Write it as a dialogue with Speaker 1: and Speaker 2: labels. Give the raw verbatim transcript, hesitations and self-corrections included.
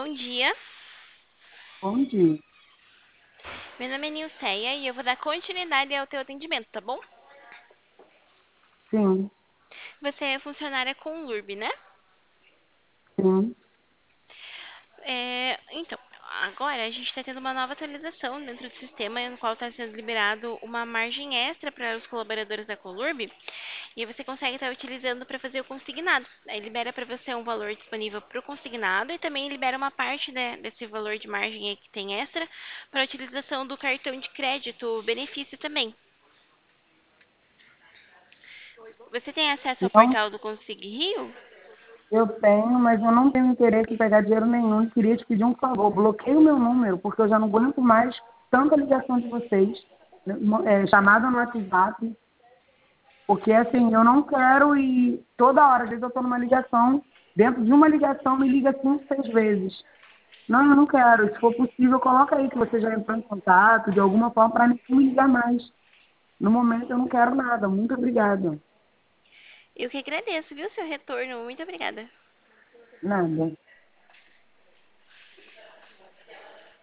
Speaker 1: Bom dia,
Speaker 2: Bom dia.
Speaker 1: meu nome é Nilceia e eu vou dar continuidade ao teu atendimento, tá bom?
Speaker 2: Sim,
Speaker 1: Você é funcionária com o Lurb, né?
Speaker 2: sim.
Speaker 1: É, então, agora a gente está tendo uma nova atualização dentro do sistema, no qual está sendo liberado uma margem extra para os colaboradores da Colurb, e aí você consegue estar utilizando para fazer o consignado. Aí libera para você um valor disponível para o consignado e também libera uma parte né, desse valor de margem aí que tem extra para a utilização do cartão de crédito, benefício também. Você tem acesso ao
Speaker 2: Não,
Speaker 1: portal do Consig Rio?
Speaker 2: eu tenho, mas eu não tenho interesse em pegar dinheiro nenhum e queria te pedir um favor. Bloqueie o meu número, porque eu já não aguento mais tanta ligação de vocês, né, é, chamada no WhatsApp, porque assim, eu não quero e toda hora, às vezes eu estou numa ligação, dentro de uma ligação me liga cinco, seis vezes. Não, eu não quero. Se for possível, coloca aí que você já entrou em contato de alguma forma para não me ligar mais. No momento eu não quero nada. Muito obrigada.
Speaker 1: Eu que agradeço, viu, seu retorno. Muito obrigada.
Speaker 2: Nada.